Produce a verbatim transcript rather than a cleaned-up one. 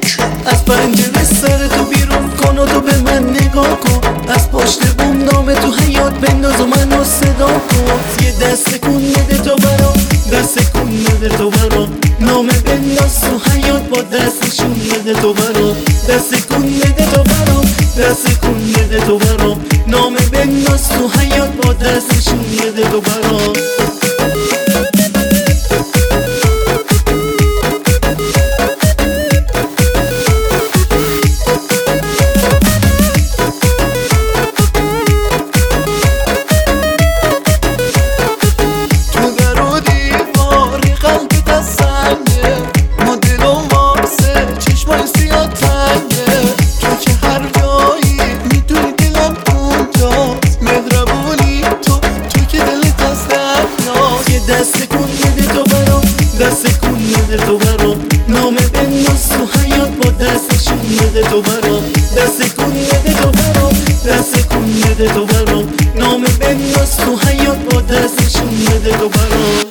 از پنجره سر تو بیرون کن و تو به من نگاه کن، از پشت بوم نام تو حیات بنداز و منو صدا کن. یه دست کن بده تو برام، دست کن بده تو برام، نامه بنداز تو حیات با دستشون بده تو برام، دست کن بده تو برام، دست کن بده تو برام، نامه بنداز تو حیات با دستشون بده تو برام. دست کن بده تو برام، دست کن بده تو برام، نامه بنداز تو حیات با دستشون بده تو برام، دست کن بده تو برام، دست کن بده تو برام، نامه بنداز تو حیات با دستشون بده تو برام.